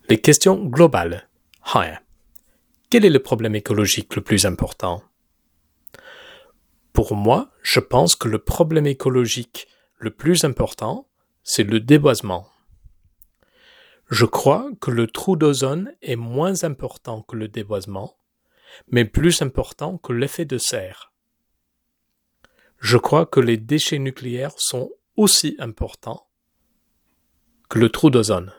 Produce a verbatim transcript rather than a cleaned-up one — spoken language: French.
Les questions globales. Haya. Quel est le problème écologique le plus important? Pour moi, je pense que le problème écologique le plus important, c'est le déboisement. Je crois que le trou d'ozone est moins important que le déboisement, mais plus important que l'effet de serre. Je crois que les déchets nucléaires sont aussi importants que le trou d'ozone.